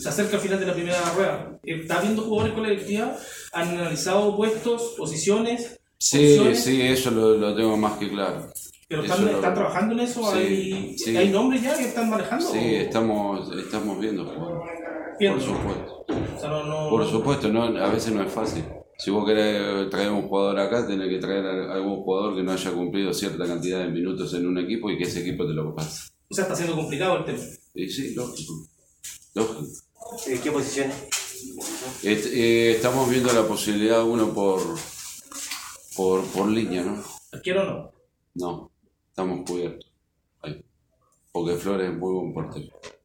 Se acerca al final de la primera rueda. ¿Está viendo jugadores con la directiva? ¿Han analizado puestos, posiciones? Sí, opciones? sí, eso lo tengo más que claro. ¿Pero Eso están trabajando en eso? Sí, sí. ¿Hay nombres ya que están manejando? Sí, estamos viendo jugadores. Por supuesto. O sea, Por supuesto, no, a veces no es fácil. Si vos querés traer un jugador acá, tenés que traer a algún jugador que no haya cumplido cierta cantidad de minutos en un equipo y que ese equipo te lo pase. O sea, está siendo complicado el tema. Y sí, lógico. Lógico. ¿Qué posiciones? Estamos viendo la posibilidad uno por línea, ¿no? ¿Arquero o no? No, estamos cubiertos. Ahí. Porque Flores es muy buen portero.